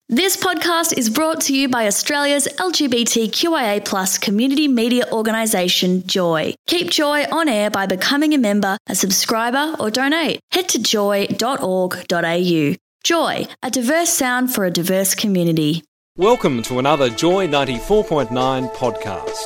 This podcast is brought to you by Australia's LGBTQIA+ community media organisation, Joy. Keep Joy on air by becoming a member, a subscriber or donate. Head to joy.org.au. Joy, a diverse sound for a diverse community. Welcome to another Joy 94.9 podcast.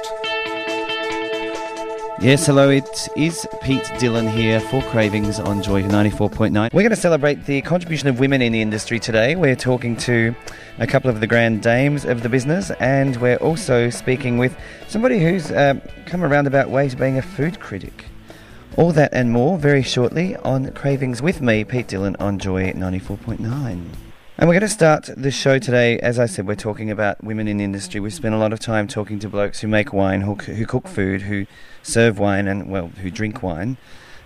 Yes, hello, it is Pete Dillon here for Cravings on Joy 94.9. We're going to celebrate the contribution of women in the industry today. We're talking to a couple of the grand dames of the business, and we're also speaking with somebody who's come a roundabout way to being a food critic. All that and more very shortly on Cravings with me, Pete Dillon, on Joy 94.9. And we're going to start the show today. As I said, we're talking about women in the industry. We've spent a lot of time talking to blokes who make wine, who cook food, who serve wine, and, well, who drink wine.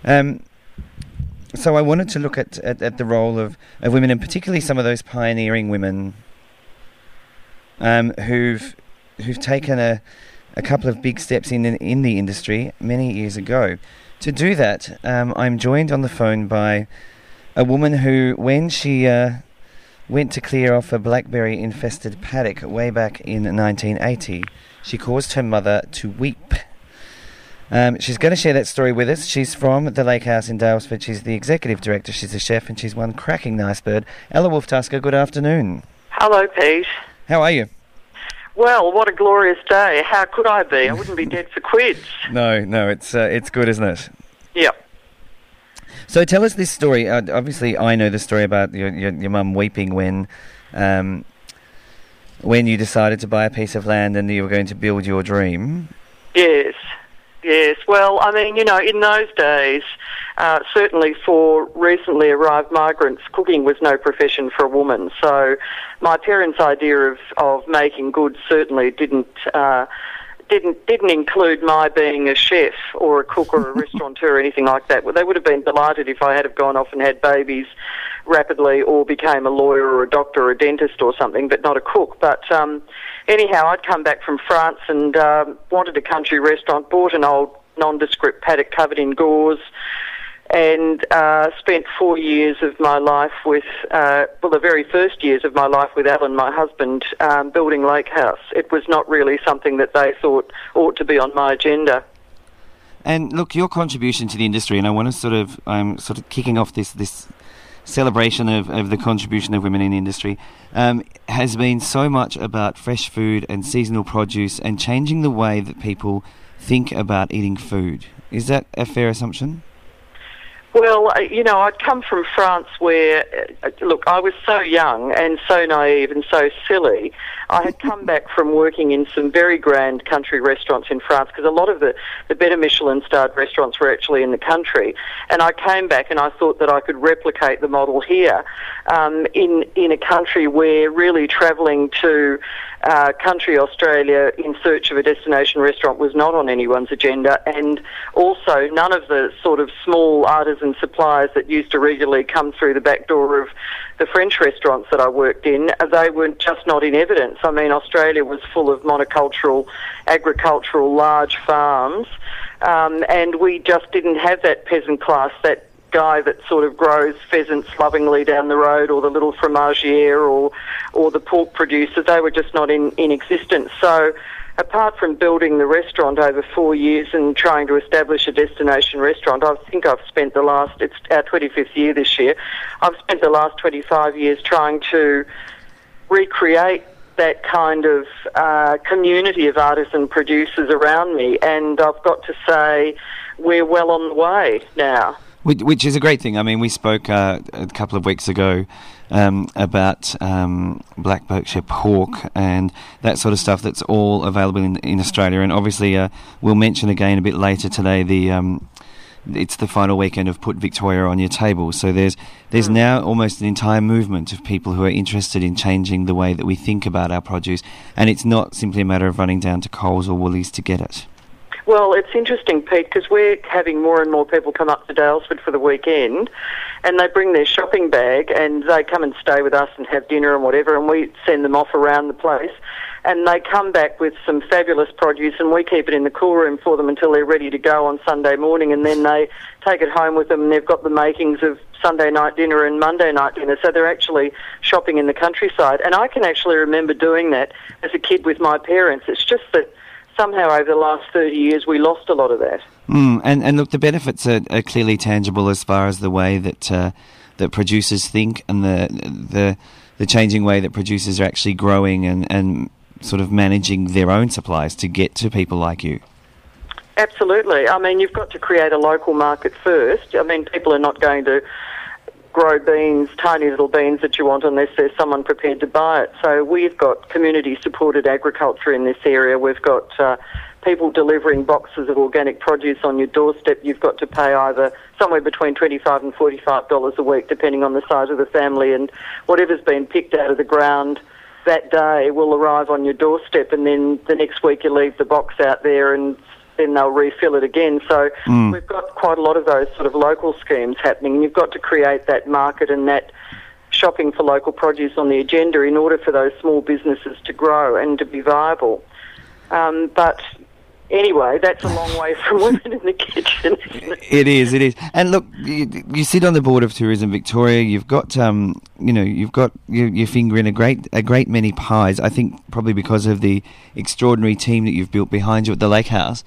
So I wanted to look at the role of women, and particularly some of those pioneering women who've taken a couple of big steps in the industry many years ago. To do that, I'm joined on the phone by a woman who, when she went to clear off a blackberry-infested paddock way back in 1980, she caused her mother to weep. She's going to share that story with us. She's from the Lake House in Dalesford. She's the executive director. She's a chef, and she's one cracking nice bird. Ella Wolf-Tusker, good afternoon. Hello, Pete. How are you? Well, what a glorious day. How could I be? I wouldn't be dead for quids. No, it's good, isn't it? Yep. So tell us this story. Obviously, I know the story about your mum weeping when you decided to buy a piece of land and you were going to build your dream. Yes. Well, I mean, in those days, certainly for recently arrived migrants, cooking was no profession for a woman. So my parents' idea of making good certainly didn't include my being a chef or a cook or a restaurateur or anything like that. Well, they would have been delighted if I had have gone off and had babies rapidly or became a lawyer or a doctor or a dentist or something, but not a cook. But anyhow, I'd come back from France and wanted a country restaurant, bought an old nondescript paddock covered in gauze, and spent 4 years of my life with, the very first years of my life with Alan, my husband, building Lake House. It was not really something that they thought ought to be on my agenda. And look, your contribution to the industry, and I want to I'm sort of kicking off this celebration of the contribution of women in the industry, has been so much about fresh food and seasonal produce and changing the way that people think about eating food. Is that a fair assumption? Well, I'd come from France where, look, I was so young and so naive and so silly. I had come back from working in some very grand country restaurants in France, because a lot of the better Michelin-starred restaurants were actually in the country. And I came back and I thought that I could replicate the model here in a country where really travelling to country Australia in search of a destination restaurant was not on anyone's agenda, and also none of the sort of small artisan suppliers that used to regularly come through the back door of the French restaurants that I worked in, they were just not in evidence. I mean, Australia was full of monocultural, agricultural, large farms, and we just didn't have that peasant class, that guy that sort of grows pheasants lovingly down the road, or the little fromagier, or the pork producer. They were just not in existence. So apart from building the restaurant over 4 years and trying to establish a destination restaurant, I think I've spent it's our 25th year this year, I've spent the last 25 years trying to recreate that kind of community of artisan producers around me, and I've got to say we're well on the way now. Which is a great thing. I mean, we spoke a couple of weeks ago about black Berkshire pork and that sort of stuff that's all available in Australia. And obviously, we'll mention again a bit later today it's the final weekend of Put Victoria on Your Table. So there's now almost an entire movement of people who are interested in changing the way that we think about our produce. And it's not simply a matter of running down to Coles or Woolies to get it. Well, it's interesting, Pete, because we're having more and more people come up to Daylesford for the weekend, and they bring their shopping bag and they come and stay with us and have dinner and whatever, and we send them off around the place. And they come back with some fabulous produce, and we keep it in the cool room for them until they're ready to go on Sunday morning, and then they take it home with them, and they've got the makings of Sunday night dinner and Monday night dinner. So they're actually shopping in the countryside. And I can actually remember doing that as a kid with my parents. It's just that somehow over the last 30 years we lost a lot of that. And look, the benefits are clearly tangible as far as the way that that producers think, and the changing way that producers are actually growing and sort of managing their own supplies to get to people like you. Absolutely. I mean, you've got to create a local market first. I mean, people are not going to grow beans, tiny little beans that you want, unless there's someone prepared to buy it. So we've got community-supported agriculture in this area. We've got people delivering boxes of organic produce on your doorstep. You've got to pay either somewhere between $25 and $45 a week, depending on the size of the family, and whatever's been picked out of the ground that day will arrive on your doorstep, and then the next week you leave the box out there and then they'll refill it again. So we've got quite a lot of those sort of local schemes happening, and you've got to create that market and that shopping for local produce on the agenda in order for those small businesses to grow and to be viable. But anyway, that's a long way from women in the kitchen, isn't it? It is. And look, you sit on the board of Tourism Victoria. You've got, you've got your finger in a great many pies. I think probably because of the extraordinary team that you've built behind you at the Lake House.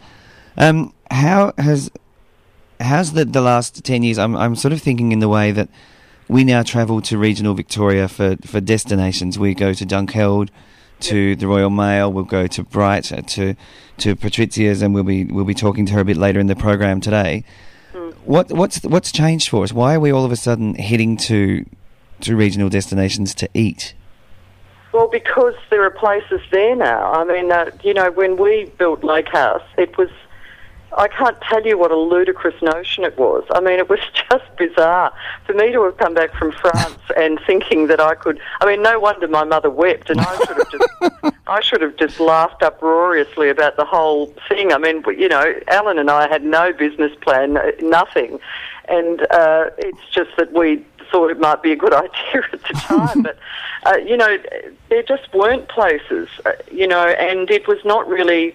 How's the last 10 years? I'm sort of thinking in the way that we now travel to regional Victoria for destinations. We go to Dunkeld, to the Royal Mail. We'll go to Bright, to Patrizia's, and we'll be talking to her a bit later in the program today. What's changed for us? Why are we all of a sudden heading to regional destinations to eat? Well, because there are places there now. I mean, when we built Lake House, it was, I can't tell you what a ludicrous notion it was. I mean, it was just bizarre. For me to have come back from France and thinking that I could, I mean, no wonder my mother wept, and I should have just laughed uproariously about the whole thing. I mean, Alan and I had no business plan, nothing. And it's just that we thought it might be a good idea at the time. But, there just weren't places, and it was not really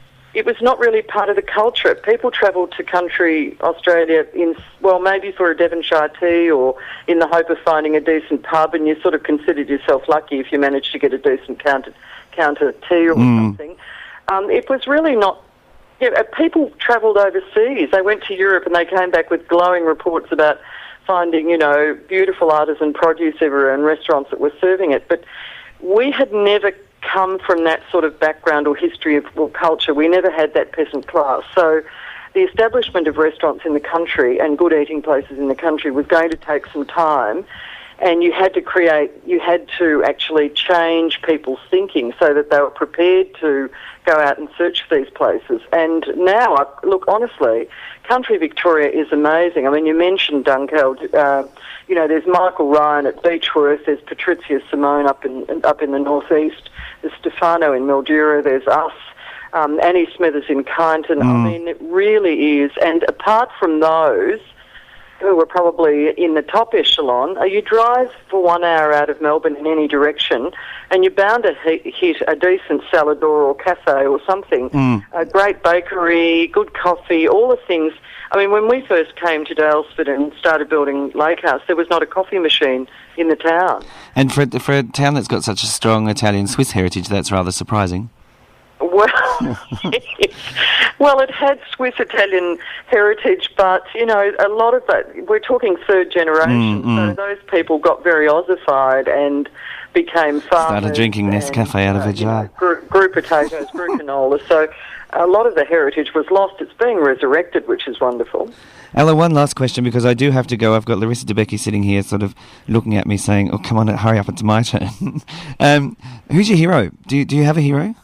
part of the culture. People travelled to country Australia maybe for a Devonshire tea or in the hope of finding a decent pub, and you sort of considered yourself lucky if you managed to get a decent counter tea or something. It was really not. People travelled overseas. They went to Europe and they came back with glowing reports about finding, beautiful artisan produce everywhere and restaurants that were serving it. But we had never come from that sort of background or history or culture. We never had that peasant class. So the establishment of restaurants in the country and good eating places in the country was going to take some time, and you had to actually change people's thinking so that they were prepared to go out and search for these places. And now, look, honestly, country Victoria is amazing. I mean, you mentioned Dunkeld. There's Michael Ryan at Beechworth. There's Patricia Simone up in the northeast. There's Stefano in Mildura. There's us. Annie Smithers in Kyneton. I mean, it really is. And apart from those, who are probably in the top echelon, you drive for 1 hour out of Melbourne in any direction, and you're bound to hit a decent salad or cafe or something. A great bakery, good coffee, all the things. I mean, when we first came to Daylesford and started building Lake House, there was not a coffee machine in the town. And for a town that's got such a strong Italian-Swiss heritage, that's rather surprising. Well, yes. Well, it had Swiss-Italian heritage, but, a lot of that, we're talking third generation, so those people got very ossified and became farmers. Started drinking Nescafe out of a jar. Grew potatoes, grew canola, so a lot of the heritage was lost. It's being resurrected, which is wonderful. Ella, one last question, because I do have to go. I've got Larissa Debicki sitting here sort of looking at me saying, oh, come on, hurry up, it's my turn. Who's your hero? Do you have a hero?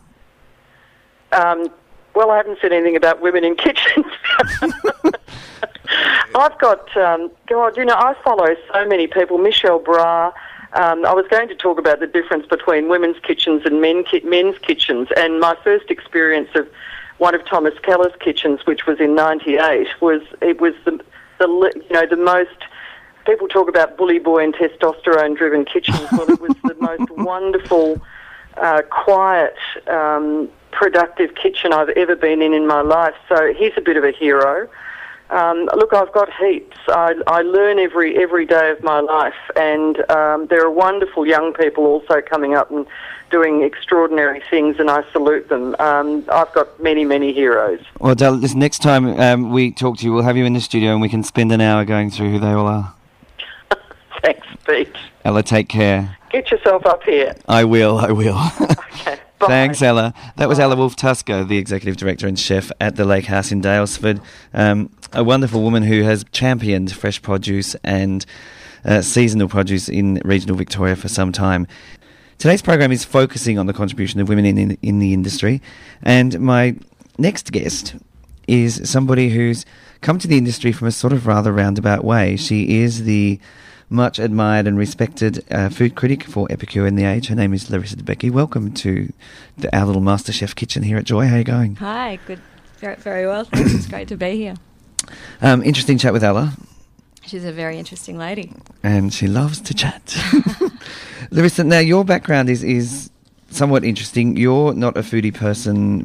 Well, I haven't said anything about women in kitchens. I've got, I follow so many people. Michelle Bra. I was going to talk about the difference between women's kitchens and men's kitchens, and my first experience of one of Thomas Keller's kitchens, which was in '98, was the most. People talk about bully boy and testosterone-driven kitchens. Well, it was the most wonderful, quiet, productive kitchen I've ever been in my life. So he's a bit of a hero. Look, I've got heaps. I learn every day of my life, and there are wonderful young people also coming up and doing extraordinary things, and I salute them. I've got many, many heroes. Well, Dale, this next time we talk to you, we'll have you in the studio and we can spend an hour going through who they all are. Thanks, Pete. Ella, take care. Get yourself up here. I will. Okay. Bye. Thanks, Ella. That was Ella Wolfe-Tusker, the Executive Director and Chef at the Lake House in Daylesford. A wonderful woman who has championed fresh produce and seasonal produce in regional Victoria for some time. Today's program is focusing on the contribution of women in the industry, and my next guest is somebody who's come to the industry from a sort of rather roundabout way. She is the much admired and respected food critic for Epicure and The Age. Her name is Larissa Debicki. Welcome to our little MasterChef kitchen here at Joy. How are you going? Hi, good. Very well. Thanks. It's great to be here. Interesting chat with Ella. She's a very interesting lady. And she loves to chat. Larissa, now your background is somewhat interesting. You're not a foodie person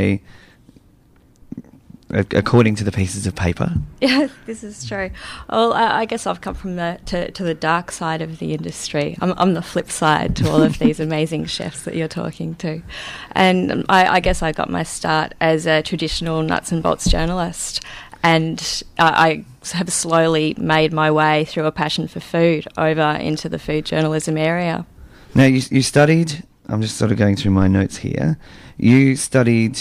according to the pieces of paper. Yeah, this is true. Well, I guess I've come from to the dark side of the industry. I'm the flip side to all of these amazing chefs that you're talking to. And I guess I got my start as a traditional nuts and bolts journalist. And I have slowly made my way through a passion for food over into the food journalism area. Now, you studied, I'm just sort of going through my notes here, you studied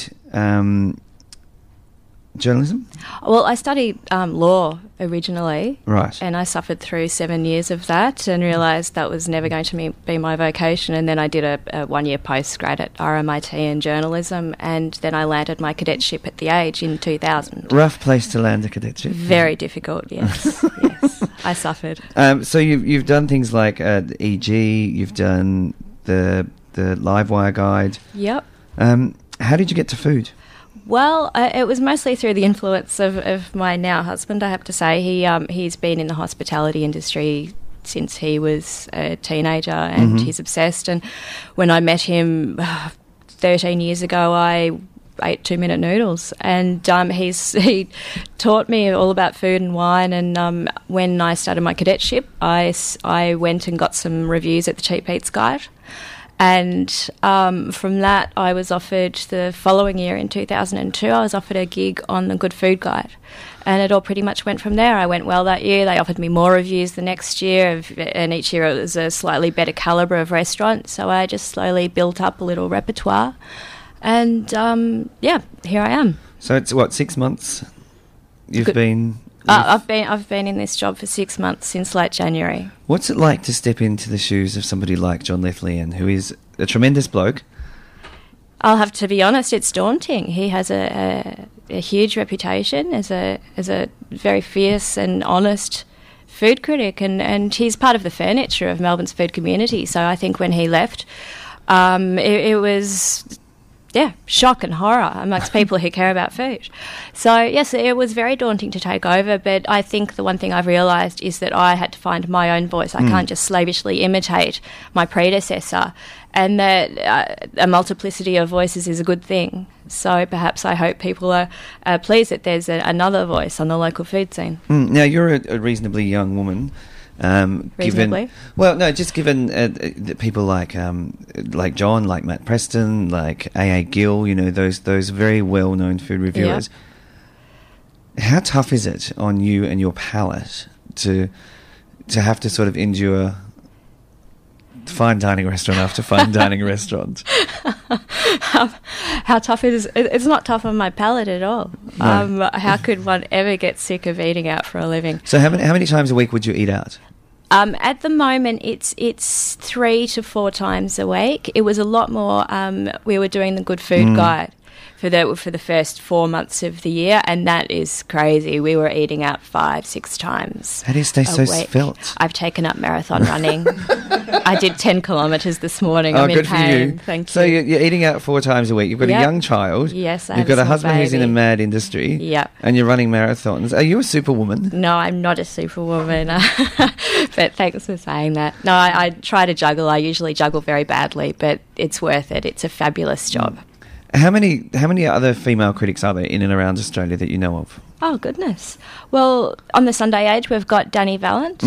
journalism? Well, I studied law originally. Right. And I suffered through 7 years of that and realised that was never going to be my vocation. And then I did a 1 year postgrad at RMIT in journalism, and then I landed my cadetship at The Age in 2000. Rough place to land a cadetship. Very difficult, yes. Yes, I suffered. So you've done things like EG, you've done the Livewire guide. Yep. How did you get to food? Well, it was mostly through the influence of my now husband, I have to say. He's been in the hospitality industry since he was a teenager, and he's obsessed. And when I met him 13 years ago, I ate 2-minute noodles, and he taught me all about food and wine. And when I started my cadetship, I went and got some reviews at the Cheap Eats Guide. And from that, I was offered the following year in 2002, I was offered a gig on the Good Food Guide. And it all pretty much went from there. I went well that year. They offered me more reviews the next year, and each year it was a slightly better calibre of restaurant. So I just slowly built up a little repertoire. And, here I am. So it's, 6 months you've been... I've been in this job for 6 months, since late January. What's it like to step into the shoes of somebody like John Lethlean, who is a tremendous bloke? I'll have to be honest, it's daunting. He has a huge reputation as a very fierce and honest food critic, and he's part of the furniture of Melbourne's food community. So I think when he left, it was... shock and horror amongst people who care about food. So, yes, it was very daunting to take over, but I think the one thing I've realised is that I had to find my own voice. I can't just slavishly imitate my predecessor, and that a multiplicity of voices is a good thing. So perhaps I hope people are pleased that there's another voice on the local food scene. Now, you're a reasonably young woman. Reasonably? Given that people like John, like Matt Preston, like A.A. Gill, those very well-known food reviewers. Yeah. How tough is it on you and your palate to have to sort of endure fine dining restaurant after fine dining restaurant? How tough it is? It's not tough on my palate at all. No. How could one ever get sick of eating out for a living? So how many times a week would you eat out? At the moment, it's 3 to 4 times a week. It was a lot more. We were doing the Good Food Guide, for the first 4 months of the year, and that is crazy. We were eating out 5-6 times. How do you stay so week. svelte? I've taken up marathon running. I did 10 kilometres this morning. I'm good in pain. for you. Thank you. So you're eating out 4 times a week. You've got a young child. Yes, I You've have got a small husband who's in a baby. mad industry. Yep. And you're running marathons. Are you a superwoman? No, I'm not a superwoman. But thanks for saying that. No, I try to juggle. I usually juggle very badly, but it's worth it. It's a fabulous job. How many other female critics are there in and around Australia that you know of? Oh, goodness. Well, on the Sunday Age, we've got Danny Vallant.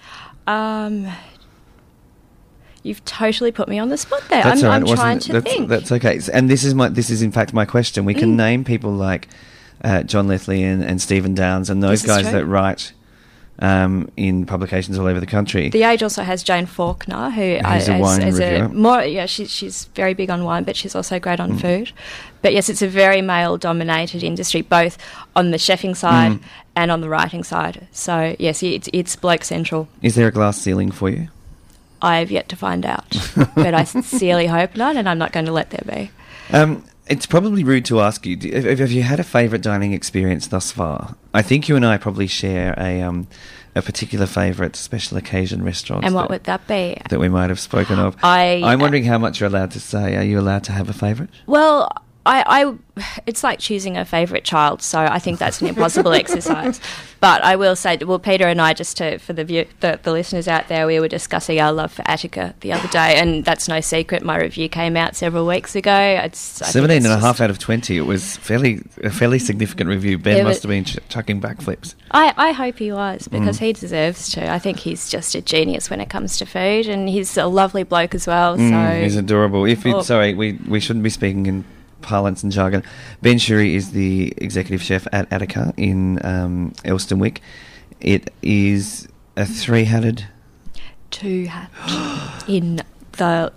You've totally put me on the spot there. That's all right. I'm trying to think. That's okay. And this is in fact my question. We can name people like John Leslie and Stephen Downes and those This is guys true. that write in publications all over the country. The Age also has Jane Faulkner, who's a wine reviewer. she's very big on wine, but she's also great on food. But yes, it's a very male-dominated industry, both on the chefing side and on the writing side. So yes, it's bloke central. Is there a glass ceiling for you? I have yet to find out, but I sincerely hope not, and I'm not going to let there be. It's probably rude to ask you, have you had a favourite dining experience thus far? I think you and I probably share a particular favourite special occasion restaurant. And what would that be? That we might have spoken of. I'm wondering how much you're allowed to say. Are you allowed to have a favourite? Well, it's like choosing a favourite child, so I think that's an impossible exercise. But I will say, well, Peter and I, just for the listeners out there, we were discussing our love for Attica the other day, and that's no secret. My review came out several weeks ago. 17.5 out of 20. It was a fairly significant review. Ben must have been chucking backflips. I hope he was, because he deserves to. I think he's just a genius when it comes to food, and he's a lovely bloke as well. So he's adorable. Sorry, we shouldn't be speaking in parlance and jargon. Ben Shewry is the executive chef at Attica in Elstonwick. It is a 3-hatted... 2-hat in the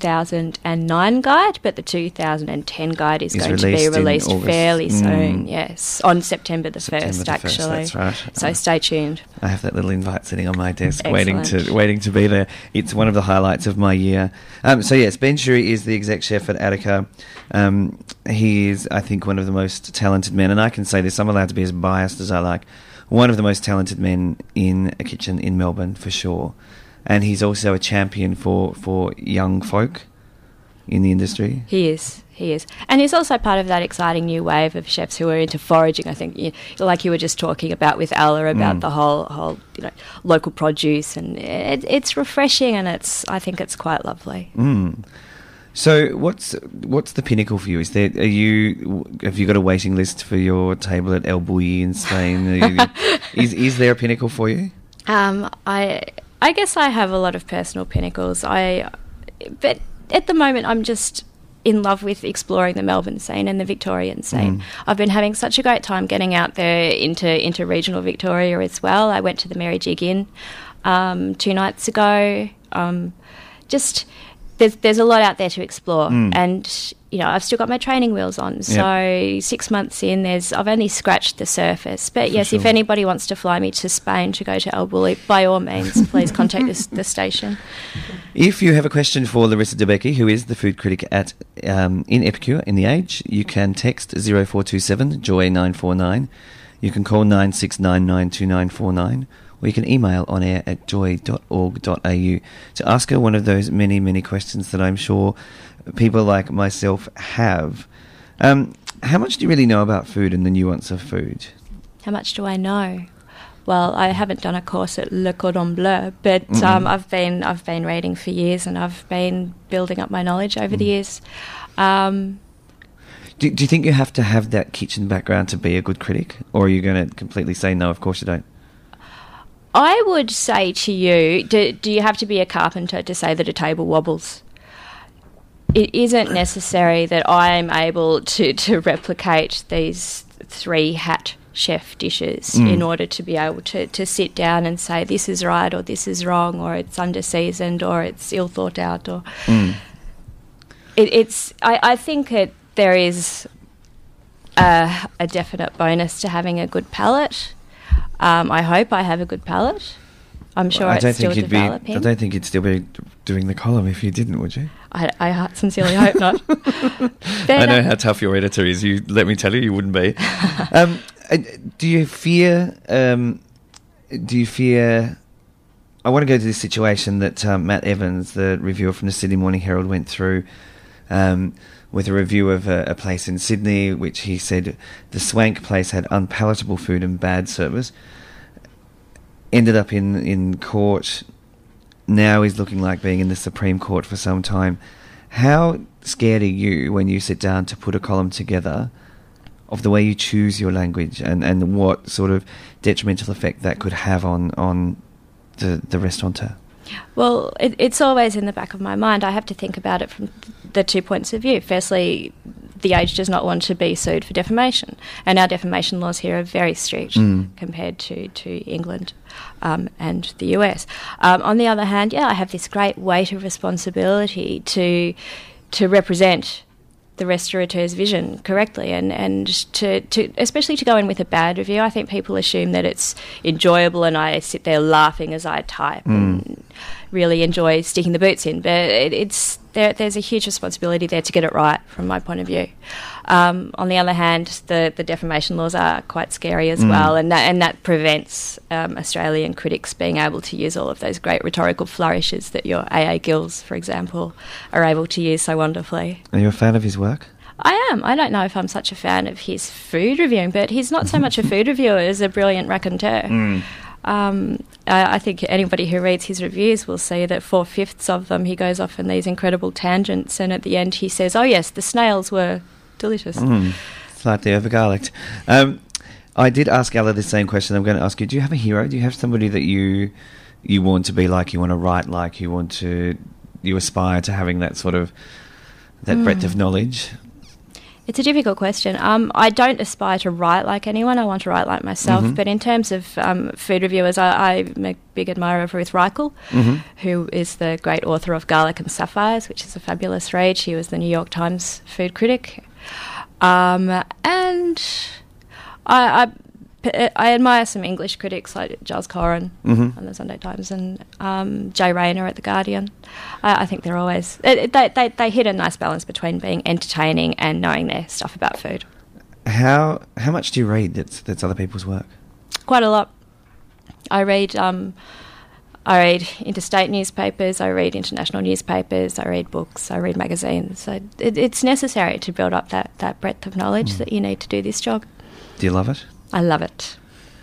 2009 guide, but the 2010 guide is going to be released fairly soon. Yes, on September the 1st, actually. That's right. So stay tuned. I have that little invite sitting on my desk, Excellent. waiting to be there. It's one of the highlights of my year. So yes, Ben Shewry is the exec chef at Attica. He is, I think, one of the most talented men, and I can say this, I'm allowed to be as biased as I like, one of the most talented men in a kitchen in Melbourne, for sure. And he's also a champion for young folk in the industry. He is. And he's also part of that exciting new wave of chefs who are into foraging. I think, like you were just talking about with Ella, about the whole local produce, and it's refreshing, and I think it's quite lovely. So what's the pinnacle for you? Have you got a waiting list for your table at El Bulli in Spain? Is there a pinnacle for you? I guess I have a lot of personal pinnacles. But at the moment, I'm just in love with exploring the Melbourne scene and the Victorian scene. I've been having such a great time getting out there into regional Victoria as well. I went to the Mary Jig Inn 2 nights ago. There's a lot out there to explore, and I've still got my training wheels on. So 6 months in, I've only scratched the surface. But yes, if anybody wants to fly me to Spain to go to El Bulli, by all means, please contact the station. If you have a question for Larissa Debicki, who is the food critic at in Epicure in The Age, you can text 0427 Joy 949. You can call 96992949. Or you can email on air at joy.org.au to ask her one of those many, many questions that I'm sure people like myself have. How much do you really know about food and the nuance of food? How much do I know? Well, I haven't done a course at Le Cordon Bleu, but I've been reading for years, and I've been building up my knowledge over the years. Do you think you have to have that kitchen background to be a good critic, or are you going to completely say no, of course you don't? I would say to you, do you have to be a carpenter to say that a table wobbles? It isn't necessary that I'm able to replicate these 3-hat chef dishes in order to be able to sit down and say this is right or this is wrong, or it's under-seasoned or it's ill thought out. Or I think there is a definite bonus to having a good palate. I hope I have a good palate. I'm sure it's still developing. I don't think you'd still be doing the column if you didn't, would you? I sincerely hope not. I know how tough your editor is. Let me tell you, you wouldn't be. Do you fear? I want to go to this situation that Matt Evans, the reviewer from the Sydney Morning Herald, went through with a review of a place in Sydney, which he said the swank place had unpalatable food and bad service. Ended up in court. Now he's looking like being in the Supreme Court for some time. How scared are you when you sit down to put a column together of the way you choose your language and what sort of detrimental effect that could have on the restaurateur? Well, it's always in the back of my mind. I have to think about it from the 2 points of view. Firstly, The Age does not want to be sued for defamation, and our defamation laws here are very strict compared to England and the US. On the other hand, I have this great weight of responsibility to represent the restaurateur's vision correctly, and to especially to go in with a bad review. I think people assume that it's enjoyable and I sit there laughing as I type and really enjoy sticking the boots in, but there's a huge responsibility there to get it right from my point of view. On the other hand, the defamation laws are quite scary as well, and that prevents Australian critics being able to use all of those great rhetorical flourishes that your A.A. Gills, for example, are able to use so wonderfully. Are you a fan of his work? I am. I don't know if I'm such a fan of his food reviewing, but he's not so much a food reviewer as a brilliant raconteur. I think anybody who reads his reviews will see that 4/5 of them he goes off in these incredible tangents, and at the end he says, "Oh yes, the snails were delicious." Slightly over-garlicked. I did ask Ella the same question. I'm going to ask you, do you have a hero? Do you have somebody that you want to be like, you want to write like, you aspire to having that sort of, that breadth of knowledge? It's a difficult question. I don't aspire to write like anyone. I want to write like myself. But in terms of food reviewers, I'm a big admirer of Ruth Reichel, who is the great author of Garlic and Sapphires, which is a fabulous read. She was the New York Times food critic. And I admire some English critics like Giles Coren on the Sunday Times and Jay Rayner at The Guardian. I think they're always... They hit a nice balance between being entertaining and knowing their stuff about food. How much do you read that's other people's work? Quite a lot. I read interstate newspapers, I read international newspapers, I read books, I read magazines. So it's necessary to build up that breadth of knowledge that you need to do this job. Do you love it? I love it.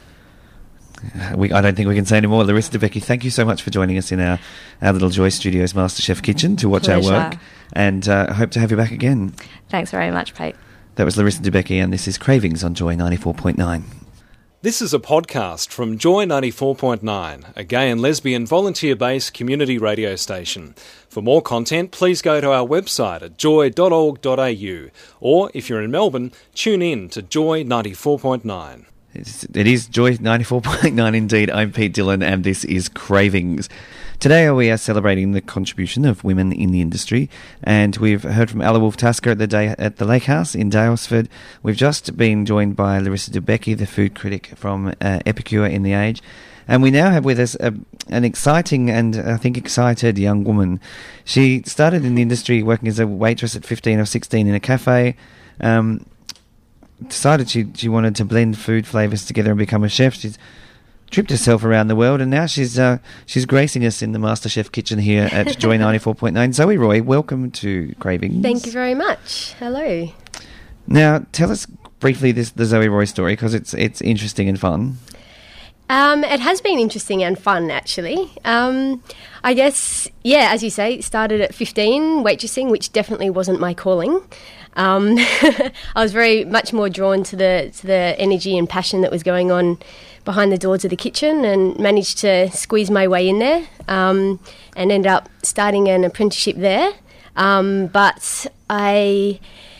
I don't think we can say any more. Larissa Debicki, thank you so much for joining us in our little Joy Studios MasterChef kitchen to watch Pleasure. our work, and I hope to have you back again. Thanks very much, Pete. That was Larissa Debicki, and this is Cravings on Joy 94.9. This is a podcast from Joy 94.9, a gay and lesbian volunteer-based community radio station. For more content, please go to our website at joy.org.au, or if you're in Melbourne, tune in to Joy 94.9. It is Joy 94.9 indeed. I'm Pete Dillon, and this is Cravings. Today we are celebrating the contribution of women in the industry, and we've heard from Ella Wolf-Tasker at the Lake House in Daylesford. We've just been joined by Larissa Debicki, the food critic from Epicure in The Age, and we now have with us an exciting and I think excited young woman. She started in the industry working as a waitress at 15 or 16 in a cafe. Decided she wanted to blend food flavours together and become a chef. She's tripped herself around the world, and now she's gracing us in the MasterChef kitchen here at Joy 94.9. Zoe Roy, welcome to Cravings. Thank you very much. Hello. Now, tell us briefly the Zoe Roy story, because it's interesting and fun. It has been interesting and fun, actually. I guess, as you say, started at 15 waitressing, which definitely wasn't my calling. I was very much more drawn to the energy and passion that was going on behind the doors of the kitchen, and managed to squeeze my way in there and end up starting an apprenticeship there. But I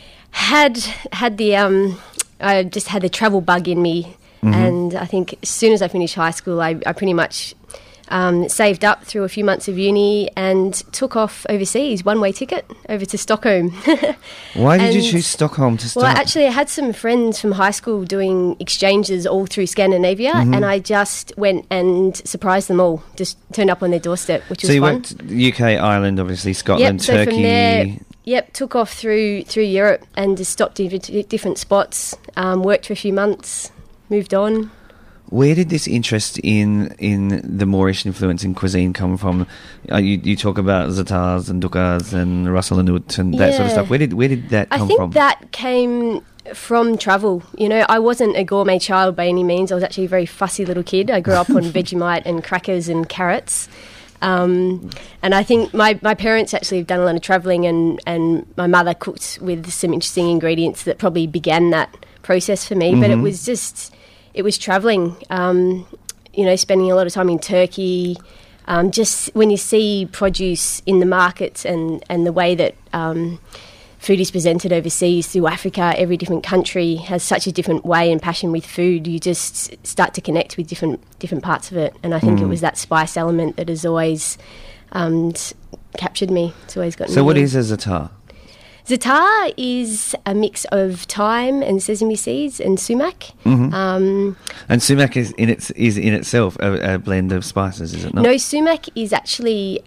I just had the travel bug in me, and I think as soon as I finished high school, I pretty much saved up through a few months of uni and took off overseas, one-way ticket over to Stockholm. Why did you choose Stockholm to start? Well, actually, I had some friends from high school doing exchanges all through Scandinavia, and I just went and surprised them all, just turned up on their doorstep, which was fun. So you went UK, Ireland, obviously, Scotland, so Turkey... From there, took off through Europe and just stopped in different spots, worked for a few months, moved on. Where did this interest in the Moorish influence in cuisine come from? You talk about zatars and dukas and ras el hanout and that sort of stuff. Where did that come from? I think that came from travel. You know, I wasn't a gourmet child by any means. I was actually a very fussy little kid. I grew up on Vegemite and crackers and carrots. And I think my parents actually have done a lot of travelling, and my mother cooked with some interesting ingredients that probably began that process for me. But it was travelling, spending a lot of time in Turkey. Just when you see produce in the markets and the way that food is presented overseas through Africa, every different country has such a different way and passion with food. You just start to connect with different parts of it. And I think it was that spice element that has always captured me. It's always got. So what is a zatar? Zatar is a mix of thyme and sesame seeds and sumac. And sumac is in itself a blend of spices, is it not? No, sumac is actually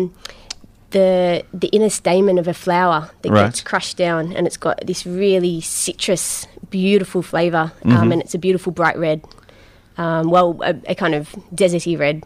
the inner stamen of a flower that gets crushed down, and it's got this really citrus, beautiful flavour, and it's a beautiful bright red. A kind of deserty red.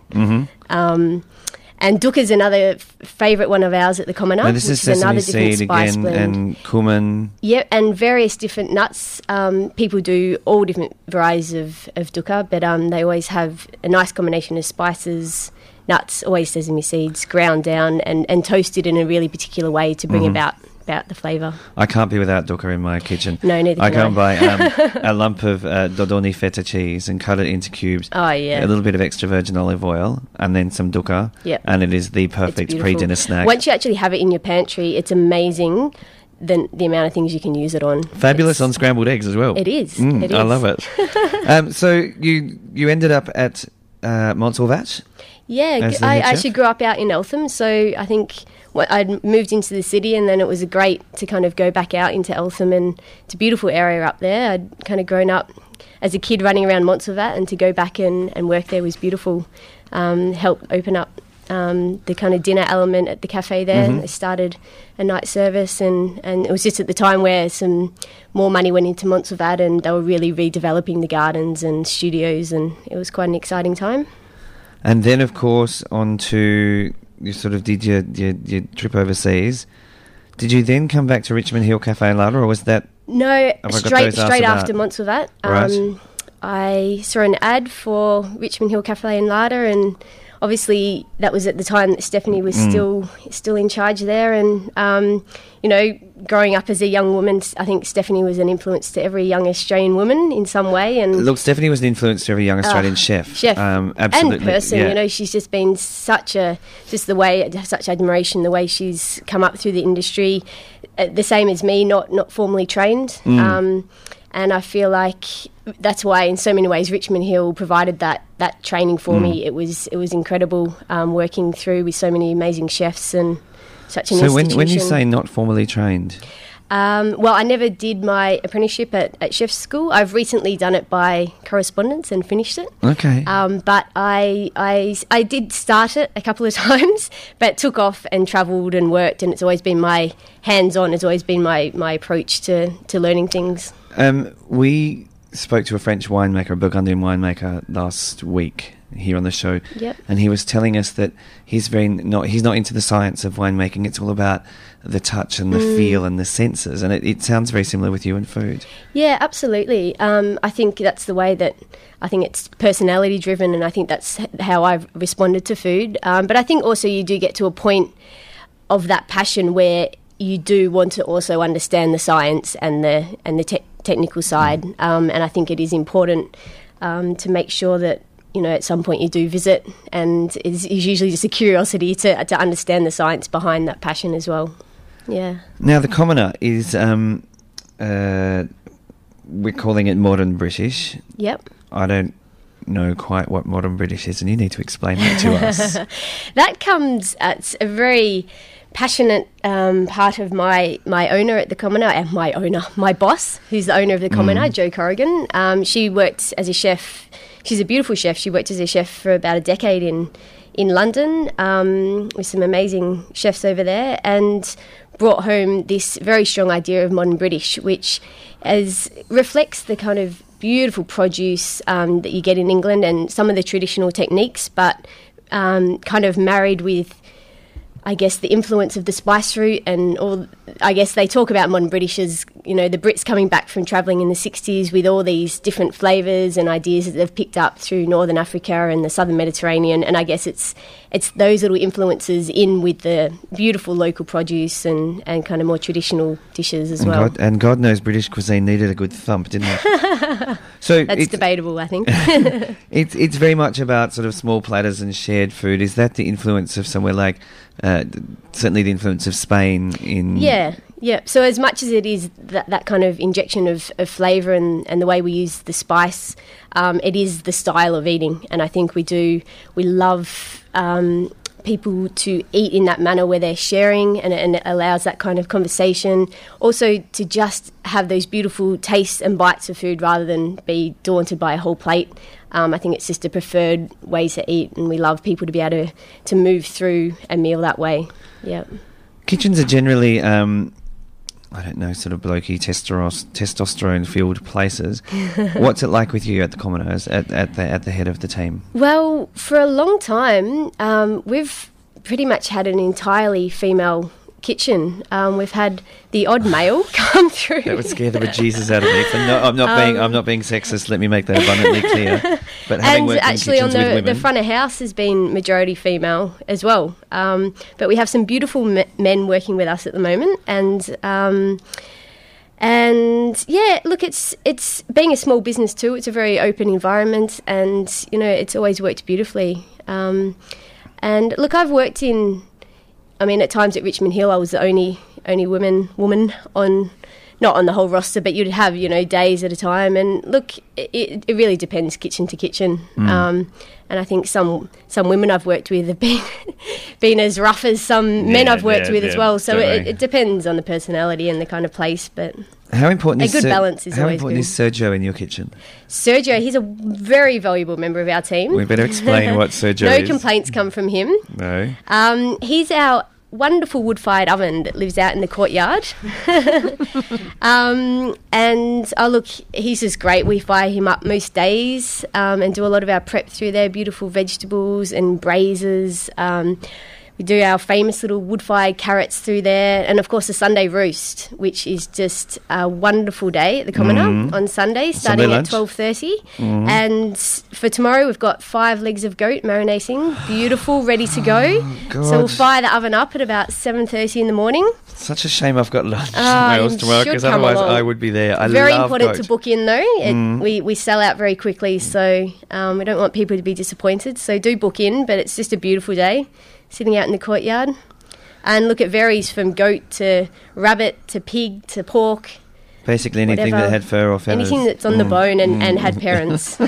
And dukkha is another favourite one of ours at the Commoner. Now this is sesame seed again and cumin. Yep, and various different nuts. People do all different varieties of dukkha, but they always have a nice combination of spices, nuts, always sesame seeds, ground down and toasted in a really particular way to bring about the flavour. I can't be without dukkha in my kitchen. No, neither I can go and buy a lump of Dodoni feta cheese and cut it into cubes. Oh, yeah. A little bit of extra virgin olive oil and then some dukkha. Yep. And it is the perfect pre-dinner snack. Once you actually have it in your pantry, it's amazing the amount of things you can use it on. Fabulous on scrambled eggs as well. It is. It is. I love it. So you ended up at Montsalvat? Yeah, I actually grew up out in Eltham, so I think I'd moved into the city, and then it was great to kind of go back out into Eltham, and it's a beautiful area up there. I'd kind of grown up as a kid running around Montsalvat, and to go back and work there was beautiful. Helped open up the kind of dinner element at the cafe there. They started a night service, and it was just at the time where some more money went into Montsalvat, and they were really redeveloping the gardens and studios, and it was quite an exciting time. And then, of course, on to you sort of did your trip overseas. Did you then come back to Richmond Hill Cafe and Larder, or was that... No, straight after Montsalvat. Right. I saw an ad for Richmond Hill Cafe and Larder, and obviously that was at the time that Stephanie was still in charge there. And, growing up as a young woman, I think Stephanie was an influence to every young Australian woman in some way. And look, Stephanie was an influence to every young Australian chef. Absolutely. And person. Yeah. She's just been such admiration, the way she's come up through the industry, the same as me, not formally trained. And I feel like that's why, in so many ways, Richmond Hill provided that training for me. It was incredible working through with so many amazing chefs and such an institution. So when you say not formally trained? Well, I never did my apprenticeship at chef's school. I've recently done it by correspondence and finished it. Okay. But I did start it a couple of times, but took off and travelled and worked, and it's always been my hands-on. It's always been my approach to learning things. We spoke to a French winemaker, a Burgundian winemaker, last week here on the show. Yep. And he was telling us that he's not into the science of winemaking. It's all about the touch and the feel and the senses. And it sounds very similar with you and food. Yeah, absolutely. I think that's the way that I think it's personality driven, and I think that's how I've responded to food. But I think also you do get to a point of that passion where you do want to also understand the science and the technical side. And I think it is important to make sure that at some point you do visit, and it's usually just a curiosity to understand the science behind that passion as well. Yeah. Now, the Commoner is, we're calling it modern British. Yep. I don't know quite what modern British is, and you need to explain that to us. That comes at a very passionate part of my owner at the Commoner, and my boss, who's the owner of the Commoner, Jo Corrigan. She worked as a chef. She's a beautiful chef. She worked as a chef for about a decade in London with some amazing chefs over there, and brought home this very strong idea of modern British, which reflects the kind of beautiful produce that you get in England and some of the traditional techniques, but kind of married with, I guess, the influence of the spice route and all. I guess they talk about modern British as, the Brits coming back from travelling in the 60s with all these different flavours and ideas that they've picked up through Northern Africa and the Southern Mediterranean. And I guess it's those little influences in with the beautiful local produce and kind of more traditional dishes as well. God knows British cuisine needed a good thump, didn't it? So that's debatable, I think. It's very much about sort of small platters and shared food. Is that the influence of somewhere like, certainly the influence of Spain in... Yeah. So as much as it is that kind of injection of flavour and the way we use the spice, it is the style of eating. And I think we love people to eat in that manner where they're sharing, and it allows that kind of conversation. Also to just have those beautiful tastes and bites of food rather than be daunted by a whole plate. I think it's just a preferred way to eat, and we love people to be able to move through a meal that way. Yeah. Kitchens are generally, I don't know, sort of blokey, testosterone-filled places. What's it like with you at the Commoners, at the head of the team? Well, for a long time, we've pretty much had an entirely female kitchen. We've had the odd male come through. That would scare the bejesus out of me. I'm not being sexist. Let me make that abundantly clear. But having worked in kitchens with women, the front of house has been majority female as well. But we have some beautiful men working with us at the moment, and yeah, look, it's being a small business too. It's a very open environment, and it's always worked beautifully. And look, I've worked at times at Richmond Hill, I was the only woman on, not on the whole roster, but you'd have, days at a time. And look, it really depends kitchen to kitchen. And I think some women I've worked with have been as rough as some men I've worked with as well. So it depends on the personality and the kind of place. But how important a good balance is always good. How important is Sergio in your kitchen? Sergio, he's a very valuable member of our team. We better explain what Sergio is. No complaints come from him. No. He's our wonderful wood-fired oven that lives out in the courtyard. And look, he's just great. We fire him up most days and do a lot of our prep through there, beautiful vegetables and braisers. We do our famous little wood-fired carrots through there, and of course the Sunday roast, which is just a wonderful day at the Commoner on Sunday, starting at 12:30. And for tomorrow we've got 5 legs of goat marinating, beautiful, ready to go. So we'll fire the oven up at about 7:30 in the morning. Such a shame I've got lunch tomorrow, because otherwise I would be there. Very important to book in though. We sell out very quickly, so we don't want people to be disappointed. So do book in, but it's just a beautiful day, sitting out in the courtyard. And look, it varies from goat to rabbit to pig to pork. Basically anything that had fur or feathers. Anything that's on the bone and had parents.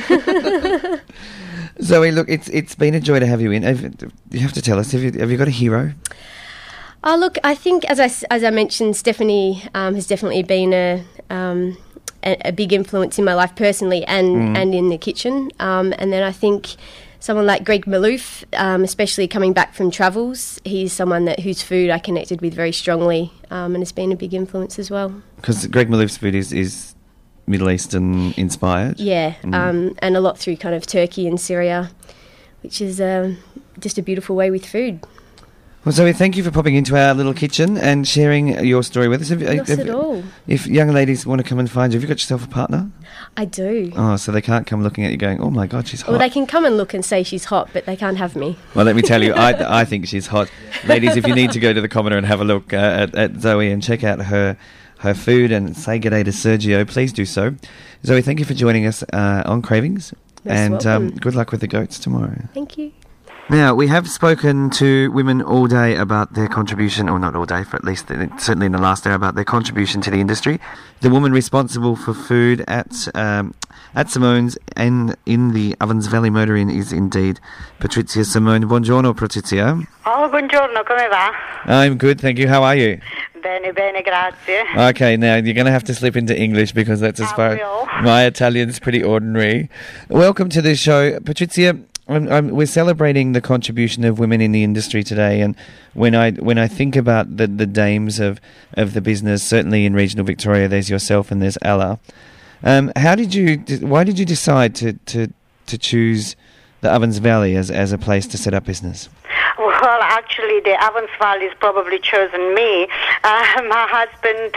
Zoe, look, it's been a joy to have you in. You have to tell us, have you got a hero? Oh, look, I think, as I mentioned, Stephanie has definitely been a big influence in my life personally and in the kitchen. And then I think someone like Greg Malouf, especially coming back from travels, he's someone whose food I connected with very strongly, and has been a big influence as well. Because Greg Malouf's food is Middle Eastern inspired? Yeah, and a lot through kind of Turkey and Syria, which is just a beautiful way with food. Well, Zoe, thank you for popping into our little kitchen and sharing your story with us. Not at all. If young ladies want to come and find you, have you got yourself a partner? I do. Oh, so they can't come looking at you going, oh my God, she's hot. Well, they can come and look and say she's hot, but they can't have me. Well, let me tell you, I think she's hot. Ladies, if you need to go to the Commoner and have a look at Zoe and check out her food and say g'day to Sergio, please do so. Zoe, thank you for joining us on Cravings. Most welcome. Good luck with the goats tomorrow. Thank you. Now, we have spoken to women all day about their contribution, or not all day, for at least certainly in the last hour, about their contribution to the industry. The woman responsible for food at Simone's and in the Ovens Valley Motor Inn is indeed Patrizia Simone. Buongiorno, Patrizia. Oh, buongiorno, come va? I'm good, thank you. How are you? Bene, bene, grazie. Okay, now you're going to have to slip into English because that's as far. My Italian's pretty ordinary. Welcome to the show, Patrizia. We're celebrating the contribution of women in the industry today, and when I think about the dames of the business, certainly in regional Victoria, there's yourself and there's Ella. Why did you decide to choose the Ovens Valley as a place to set up business? Well, actually, the Ovens Valley has probably chosen me. My husband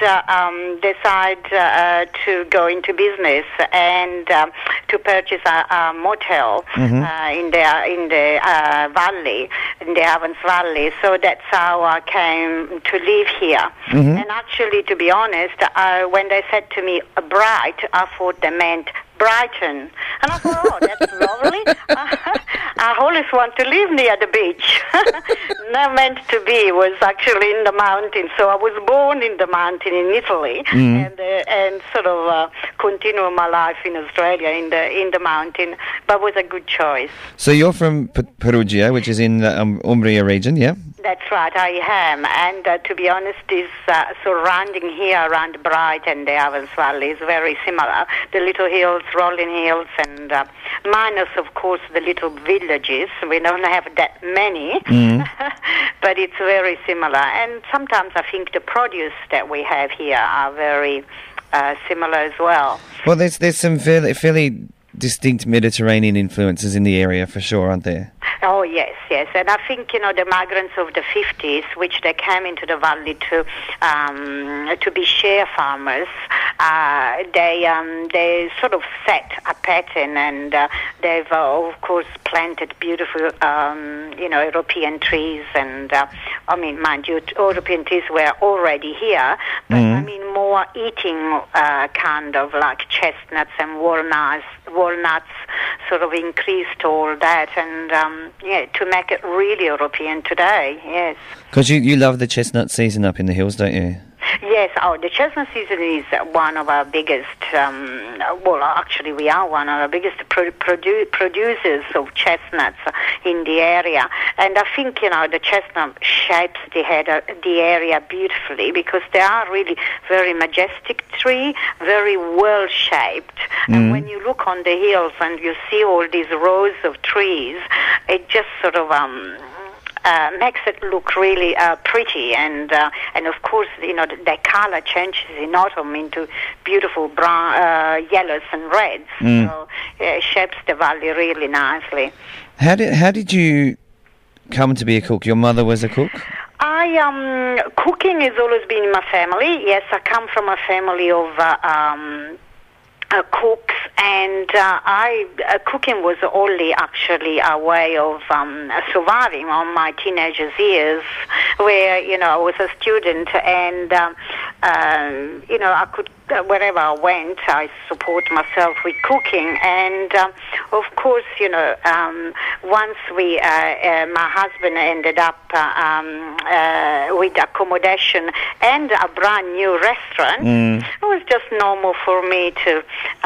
decided to go into business and to purchase a motel in the valley, in the Ovens Valley. So that's how I came to live here. And actually, to be honest, when they said to me Bright, I thought they meant Brighton. And I thought, oh, that's lovely. I always want to live near the beach. Not meant to be, was actually in the mountains. So I was born in the mountain in Italy and sort of continue my life in Australia in the mountain. But it was a good choice. So you're from Perugia, which is in the Umbria region, yeah? That's right, I am. And to be honest, this surrounding here around Bright and the Ovens Valley is very similar. The little hills, rolling hills, and minus, of course, the little villages. We don't have that many, but it's very similar. And sometimes I think the produce that we have here are very similar as well. Well, there's some fairly distinct Mediterranean influences in the area for sure, aren't there? Oh, yes. And I think, the migrants of the 50s, which they came into the valley to be share farmers, they sort of set a pattern, and they've, of course, planted beautiful, European trees. And, mind you, European trees were already here, but, more eating kind of like chestnuts and walnuts sort of increased all that, and to make it really European today, yes. Because you love the chestnut season up in the hills, don't you? Yes, the chestnut season is one of our biggest, actually we are one of our biggest producers of chestnuts in the area. And I think, the chestnut shapes the area beautifully because they are really very majestic tree, very well shaped. And when you look on the hills and you see all these rows of trees, it just sort of makes it look really pretty, and of course, the color changes in autumn into beautiful brown, yellows and reds. So it shapes the valley really nicely. How did you come to be a cook? Your mother was a cook? Cooking has always been in my family. Yes, I come from a family of cooks, and cooking was only actually a way of surviving on my teenagers' years, where I was a student, and I could wherever I went, I support myself with cooking, and of course, once my husband ended up with accommodation and a brand new restaurant, it was just normal for me to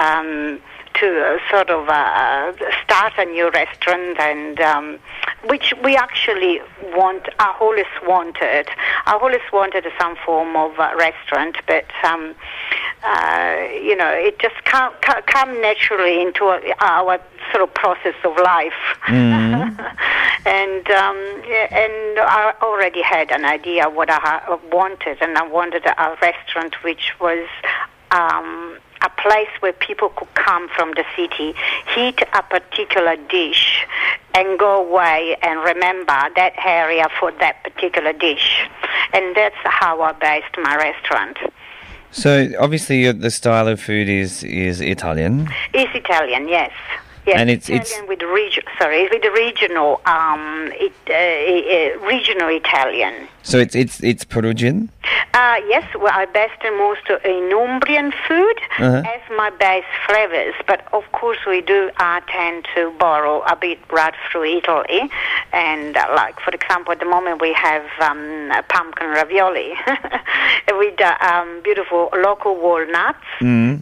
sort of start a new restaurant, and which we actually I always wanted some form of restaurant, but it just come naturally into our sort of process of life. And I already had an idea what I wanted, and I wanted a restaurant which was a place where people could come from the city, eat a particular dish, and go away and remember that area for that particular dish. And that's how I based my restaurant. So obviously the style of food is Italian. It's Italian, yes. Yes, and it's Italian with regional regional Italian. So it's Perugian? Yes, well, I best and most in Umbrian food as my base flavors, but of course we do tend to borrow a bit right through Italy, and like for example at the moment we have pumpkin ravioli with beautiful local walnuts and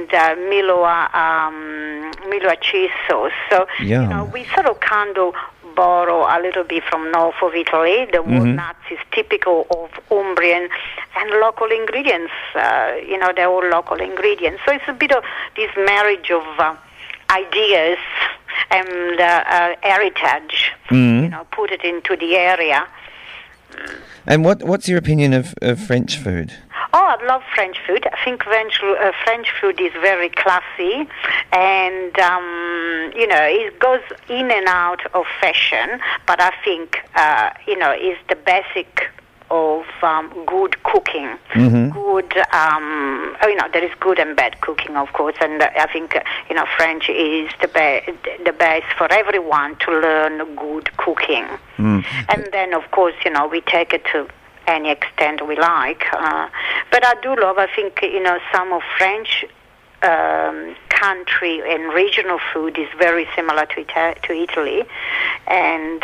Milo cheese sauce. So we sort of kind of borrow a little bit from north of Italy. The walnuts is typical of Umbrian and local ingredients. They're all local ingredients. So it's a bit of this marriage of ideas and heritage, put it into the area. And what's your opinion of French food? Oh, I love French food. I think French food is very classy, and it goes in and out of fashion. But I think is the basic of good cooking. Good, there is good and bad cooking, of course, and I think French is the base for everyone to learn good cooking. And then, of course, we take it to any extent we like. But I do love, I think, some of French country and regional food is very similar to Italy. And,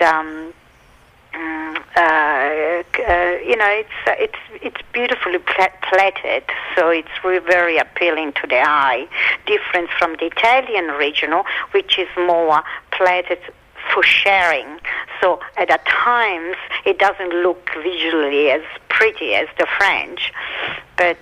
it's beautifully plated, so it's very appealing to the eye. Different from the Italian regional, which is more plated for sharing. So at times it doesn't look visually as pretty as the French, but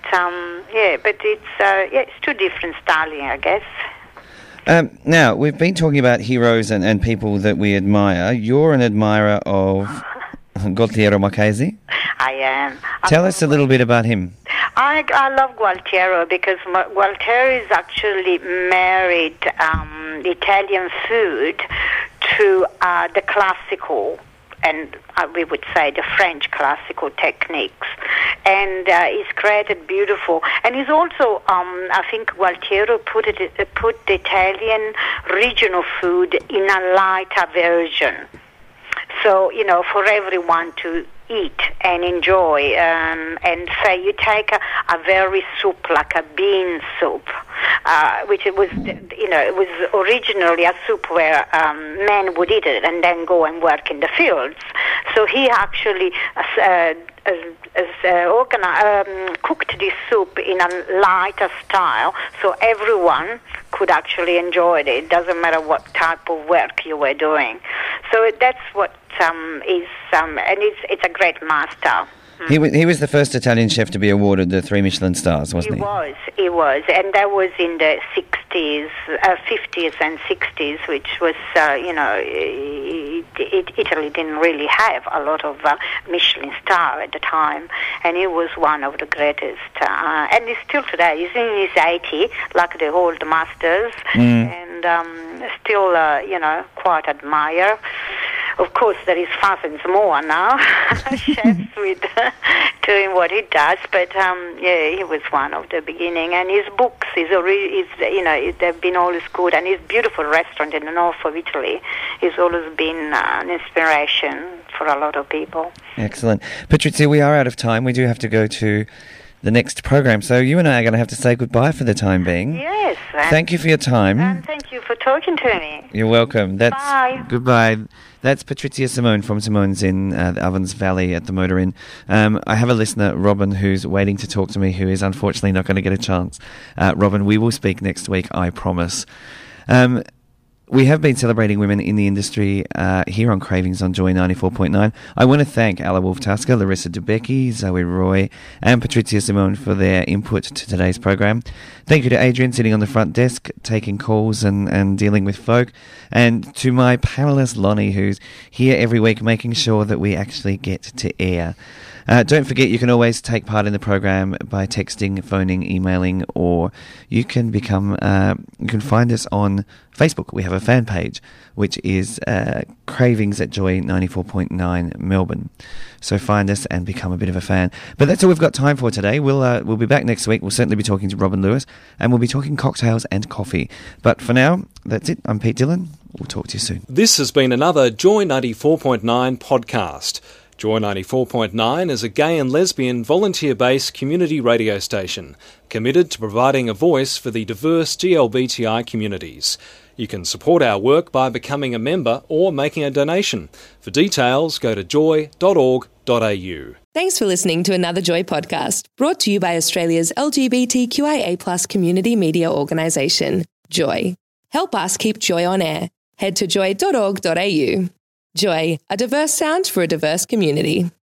it's two different styling, I guess. Now, we've been talking about heroes and people that we admire. You're an admirer of Gualtiero Marchesi. I am. Tell us a little bit about him. I love Gualtiero because Gualtiero is actually married Italian food to the classical, and we would say the French classical techniques, and he's created beautiful. And he's also, I think, Gualtiero put the Italian regional food in a lighter version. So for everyone to eat and enjoy, and say you take a very soup like a bean soup, which it was originally a soup where men would eat it and then go and work in the fields. So he actually cooked this soup in a lighter style, so everyone could actually enjoy it. It doesn't matter what type of work you were doing. So that's what and it's a great master. He was the first Italian chef to be awarded the 3 Michelin stars, wasn't he? He was, and that was in the 50s and 60s, which was, Italy didn't really have a lot of Michelin star at the time, and he was one of the greatest. And he's still today. He's in his 80s, like the old masters, and still, quite admire. Of course, there is thousands more now, chefs with doing what he does. But he was one of the beginning, and his books they've been always good. And his beautiful restaurant in the north of Italy has always been an inspiration for a lot of people. Excellent, Patrizia. We are out of time. We do have to go to the next program, so you and I are going to have to say goodbye for the time being. Yes. Thank you for your time. And thank you for talking to me. You're welcome. Bye. Goodbye. That's Patrizia Simone from Simone's in the Ovens Valley at the Motor Inn. I have a listener, Robin, who's waiting to talk to me, who is unfortunately not going to get a chance. Robin, we will speak next week, I promise. We have been celebrating women in the industry here on Cravings on Joy 94.9. I want to thank Alla Wolf-Tasker, Larissa Debicki, Zoe Roy and Patrizia Simone for their input to today's program. Thank you to Adrian sitting on the front desk, taking calls and dealing with folk. And to my panellist Lonnie, who's here every week making sure that we actually get to air. Don't forget, you can always take part in the program by texting, phoning, emailing, or you can you can find us on Facebook. We have a fan page, which is Cravings at Joy 94.9 Melbourne. So find us and become a bit of a fan. But that's all we've got time for today. We'll be back next week. We'll certainly be talking to Robin Lewis, and we'll be talking cocktails and coffee. But for now, that's it. I'm Pete Dillon. We'll talk to you soon. This has been another Joy 94.9 podcast. Joy 94.9 is a gay and lesbian volunteer-based community radio station committed to providing a voice for the diverse GLBTI communities. You can support our work by becoming a member or making a donation. For details, go to joy.org.au. Thanks for listening to another Joy podcast, brought to you by Australia's LGBTQIA+ community media organisation, Joy. Help us keep Joy on air. Head to joy.org.au. Joy, a diverse sound for a diverse community.